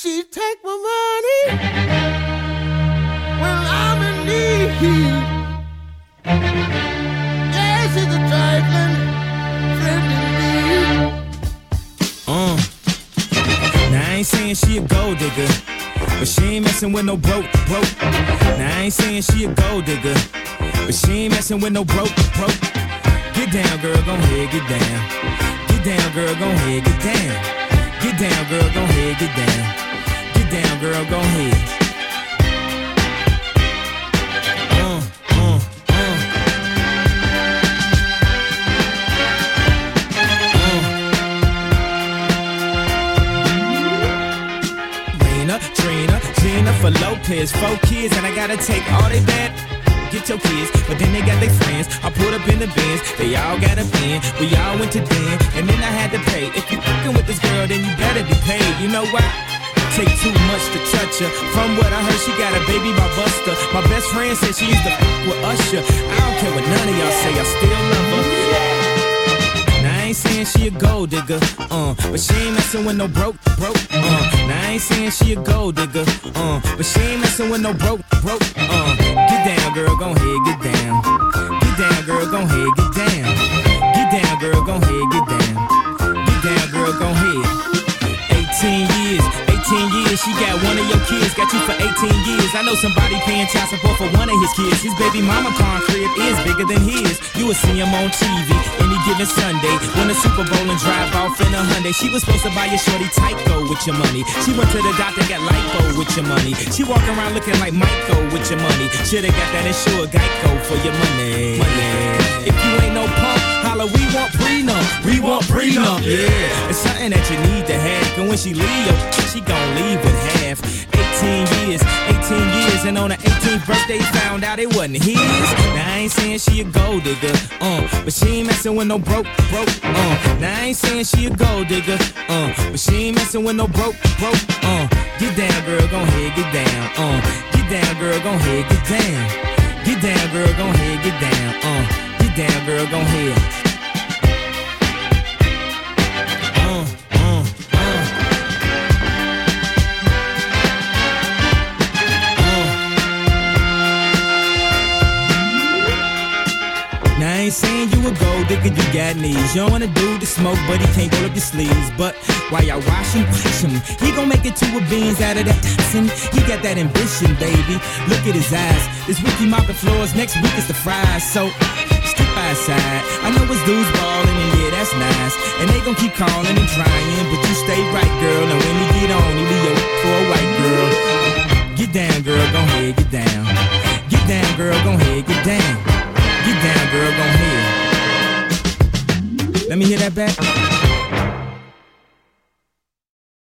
She take my money when I'm in need. Yeah, she's a trifling friend indeed. Now I ain't saying she a gold digger, but she ain't messing with no broke. Now I ain't saying she a gold digger, but she ain't messing with no broke. Get down, girl, gon' ahead, get down. Get down, girl, gon' ahead, get down. Get down, girl, gon' ahead, get down. Get down, girl, gon' ahead. Trina, Jennifer Lopez, 4 kids, and I gotta take all they bad. Get your kids, but then they got their friends. I put up in the bins, they all got a pen. We all went to den, and then I had to pay. If you fucking with this girl, then you better be paid. You know why? Take too much to touch her. From what I heard, she got a baby by Buster. My best friend said she used to fuck with Usher. I don't care what none of y'all say, I still love her. Now I ain't saying she a gold digger, but she ain't messing with no broke. Now I ain't saying she a gold digger, but she ain't messing with no broke. Get down, girl, gon' ahead, get down. Get down, girl, gon' ahead, get down. Get down, girl, gon' ahead, get down. Get down, girl, gon' ahead. 18 years, she got one of your kids, got you for 18 years. I know somebody paying child support for one of his kids. His baby mama car crib is bigger than his. You will see him on TV any given Sunday. Win a Super Bowl and drive off in a Hyundai. She was supposed to buy your shorty Tyco with your money. She went to the doctor, got lipo with your money. She walk around looking like Michael with your money. Shoulda got that insured Geico for your money. If you ain't no punk, holla, we want prenup. We want prenup, yeah. It's something that you need to have. And when she leave, she gon' leave with half. 18 years, and on her 18th birthday found out it wasn't his. Now I ain't saying she a gold digger, but she ain't messing with no broke. Now I ain't saying she a gold digger, but she ain't messing with no broke. Get down, girl, gon' ahead, get down. Get down, girl, gon' ahead, get down. Get down, girl, gon' ahead, get down. Get down, girl, gon' ahead. Now I ain't saying you a gold digger, you got knees. You don't want a dude to smoke, but he can't roll up your sleeves. But while y'all wash him, he gon' make it 2 beans out of that Tyson. He got that ambition, baby. Look at his eyes. This week he mopping floors, next week it's the fries. So skip by his side. I know his dudes ballin', and yeah, that's nice. And they gon' keep calling and trying, but you stay right, girl. And when he get on, he be your for a white girl. Get down, girl, gon' ahead, get down. Get down, girl, gon' ahead, get down. Get down, girl, gon' ahead. Let me hear that back.